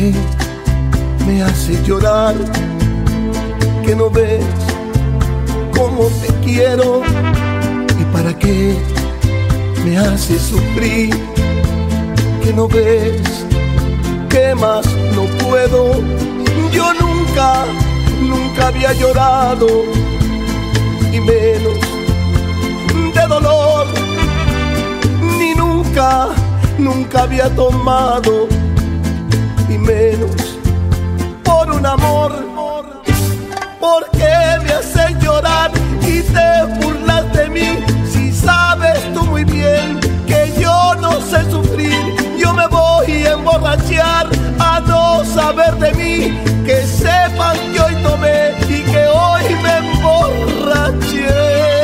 qué me haces llorar? ¿Que no ves cómo te quiero? ¿Y para qué me haces sufrir? ¿Que no ves que más no puedo? Yo nunca había llorado, y menos de dolor, ni nunca había tomado, y menos por un amor. ¿Por qué me haces llorar y te burlas de mí? Si sabes tú muy bien que yo no sé sufrir. Yo me voy a emborrachar a no saber de mí. Que sepan que hoy tomé y que hoy me emborraché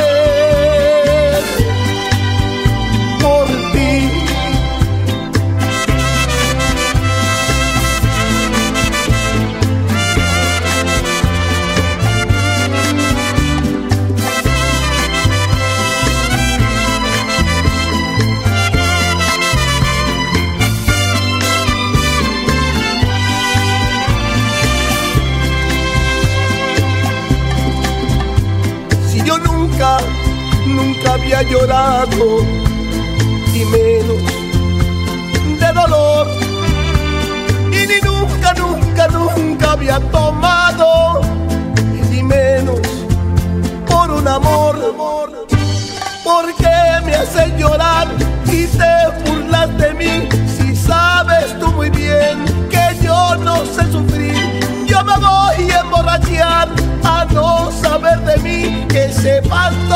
por ti. Nunca había llorado, y menos de dolor, y ni nunca había tomado, y menos por un amor. ¿Por qué me haces llorar y te burlas de mí? Si sabes tú muy bien que yo no sé sufrir. Yo me voy a emborrachar a no saber de mí. Que sepan